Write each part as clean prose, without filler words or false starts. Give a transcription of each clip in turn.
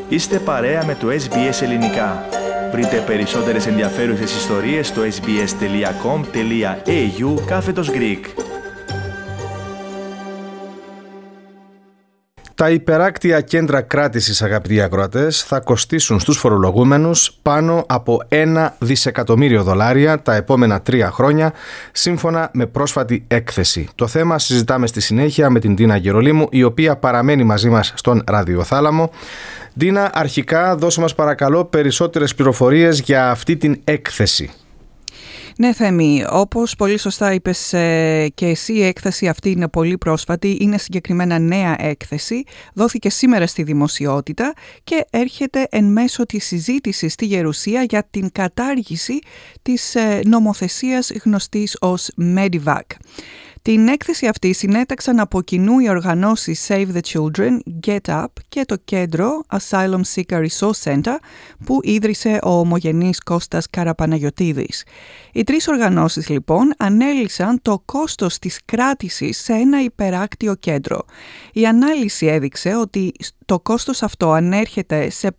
Είστε παρέα με το SBS Ελληνικά. Βρείτε περισσότερες ενδιαφέρουσες ιστορίες στο sbs.com.au/Greek. Τα υπεράκτια κέντρα κράτησης, αγαπητοί ακροατές, θα κοστίσουν στους φορολογούμενους πάνω από $1 δισεκατομμύριο τα επόμενα 3 χρόνια, σύμφωνα με πρόσφατη έκθεση. Το θέμα συζητάμε στη συνέχεια με την Τίνα Γερολίμου, η οποία παραμένει μαζί μας στον ραδιοθάλαμο. Τίνα, αρχικά δώσε μας παρακαλώ περισσότερες πληροφορίες για αυτή την έκθεση. Ναι, Θέμη, όπως πολύ σωστά είπες και εσύ, η έκθεση αυτή είναι πολύ πρόσφατη, είναι συγκεκριμένα νέα έκθεση, δόθηκε σήμερα στη δημοσιότητα και έρχεται εν μέσω της συζήτησης στη Γερουσία για την κατάργηση της νομοθεσίας γνωστής ως Medivac. Την έκθεση αυτή συνέταξαν από κοινού οι οργανώσεις Save the Children, Get Up και το κέντρο Asylum Seeker Resource Center που ίδρυσε ο ομογενής Κώστας Καραπαναγιωτίδης. Οι 3 οργανώσεις λοιπόν ανέλυσαν το κόστος της κράτησης σε ένα υπεράκτιο κέντρο. Η ανάλυση έδειξε ότι το κόστος αυτό ανέρχεται σε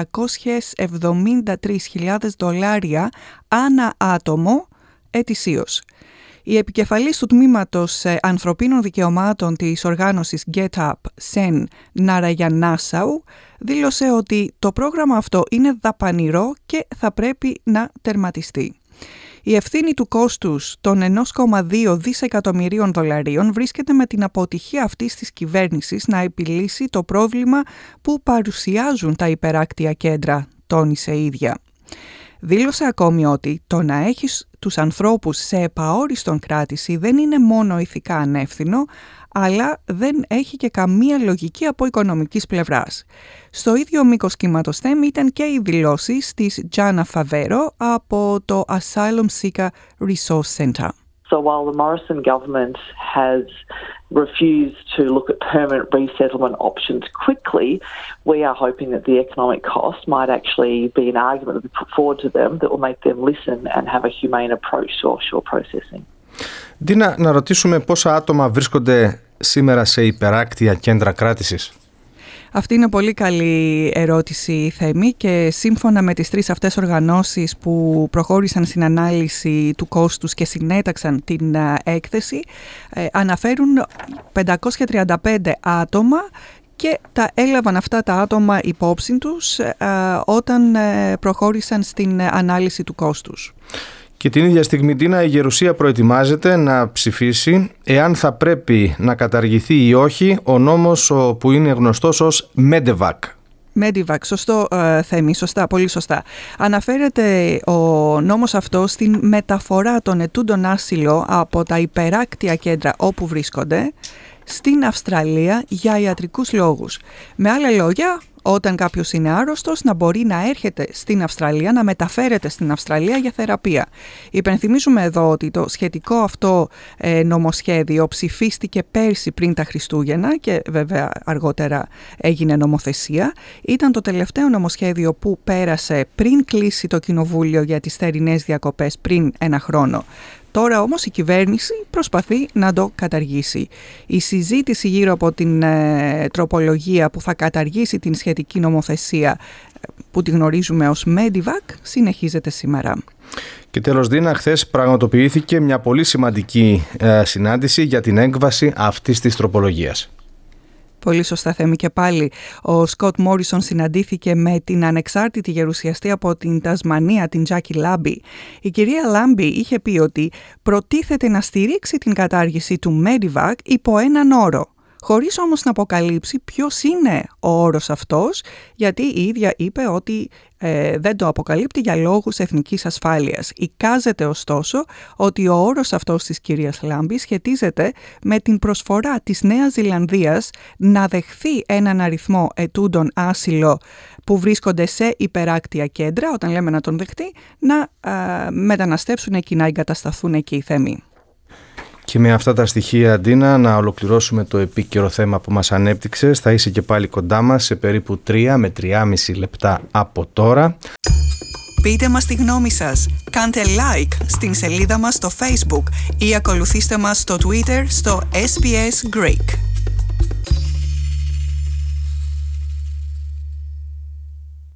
$573,000 ανά άτομο ετησίως. Η επικεφαλής του τμήματος ανθρωπίνων δικαιωμάτων της οργάνωσης Get Up, Sen Narayanasau, δήλωσε ότι το πρόγραμμα αυτό είναι δαπανηρό και θα πρέπει να τερματιστεί. Η ευθύνη του κόστους των $1,2 δισεκατομμυρίων βρίσκεται με την αποτυχία αυτής της κυβέρνησης να επιλύσει το πρόβλημα που παρουσιάζουν τα υπεράκτια κέντρα, τόνισε η ίδια. Δήλωσε ακόμη ότι το να έχεις τους ανθρώπους σε επαόριστον κράτηση δεν είναι μόνο ηθικά ανεύθυνο, αλλά δεν έχει και καμία λογική από οικονομικής πλευράς. Στο ίδιο μήκος κύματος Θέμη ήταν και οι δηλώσεις της Τζάνα Φαβέρο από το Asylum Seeker Resource Center. So while the Morrison government has refused to look at permanent resettlement options quickly, we are hoping that the economic cost might actually be an argument that we put forward to them that will make them listen and have a humane approach to offshore processing. Δίνα, να ρωτήσουμε πόσα άτομα βρίσκονται σήμερα σε υπεράκτια κέντρα κράτησης. Αυτή είναι πολύ καλή ερώτηση, Θέμη, και σύμφωνα με τις 3 αυτές οργανώσεις που προχώρησαν στην ανάλυση του κόστους και συνέταξαν την έκθεση, αναφέρουν 535 άτομα και τα έλαβαν αυτά τα άτομα υπόψη τους όταν προχώρησαν στην ανάλυση του κόστους. Και την ίδια στιγμή, Τίνα, η Γερουσία προετοιμάζεται να ψηφίσει εάν θα πρέπει να καταργηθεί ή όχι ο νόμος που είναι γνωστός ως Medivac. Medivac, σωστό Θέμη, σωστά, πολύ σωστά. Αναφέρεται ο νόμος αυτό στην μεταφορά των ετούντων άσυλο από τα υπεράκτια κέντρα όπου βρίσκονται στην Αυστραλία για ιατρικούς λόγους. Με άλλα λόγια, όταν κάποιος είναι άρρωστος να μπορεί να έρχεται στην Αυστραλία, να μεταφέρεται στην Αυστραλία για θεραπεία. Υπενθυμίζουμε εδώ ότι το σχετικό αυτό νομοσχέδιο ψηφίστηκε πέρσι πριν τα Χριστούγεννα και βέβαια αργότερα έγινε νομοθεσία. Ήταν το τελευταίο νομοσχέδιο που πέρασε πριν κλείσει το Κοινοβούλιο για τις θερινές διακοπές πριν 1 χρόνο. Τώρα όμως η κυβέρνηση προσπαθεί να το καταργήσει. Η συζήτηση γύρω από την τροπολογία που θα καταργήσει την σχετική νομοθεσία που τη γνωρίζουμε ως Medivac συνεχίζεται σήμερα. Και τέλος, Δίνα, χθες πραγματοποιήθηκε μια πολύ σημαντική συνάντηση για την έκβαση αυτής της τροπολογίας. Πολύ σωστά, Θέμη, και πάλι ο Σκοτ Μόρισον συναντήθηκε με την ανεξάρτητη γερουσιαστή από την Τασμανία, την Τζάκι Λάμπι. Η κυρία Λάμπι είχε πει ότι προτίθεται να στηρίξει την κατάργηση του Medivac υπό έναν όρο, χωρίς όμως να αποκαλύψει ποιος είναι ο όρος αυτός, γιατί η ίδια είπε ότι δεν το αποκαλύπτει για λόγους εθνικής ασφάλειας. Εικάζεται ωστόσο ότι ο όρος αυτός της κυρίας Λάμπη σχετίζεται με την προσφορά της Νέας Ζηλανδίας να δεχθεί έναν αριθμό ετούντων άσυλο που βρίσκονται σε υπεράκτια κέντρα, όταν λέμε να τον δεχτεί, να μεταναστεύσουν εκεί, να εγκατασταθούν εκεί, Θέμη. Και με αυτά τα στοιχεία, Ντίνα, να ολοκληρώσουμε το επίκαιρο θέμα που μας ανέπτυξες. Θα είσαι και πάλι κοντά μας σε περίπου 3 με 3,5 λεπτά από τώρα. Πείτε μας τη γνώμη σας. Κάντε like στην σελίδα μας στο Facebook ή ακολουθήστε μας στο Twitter στο SBS Greek.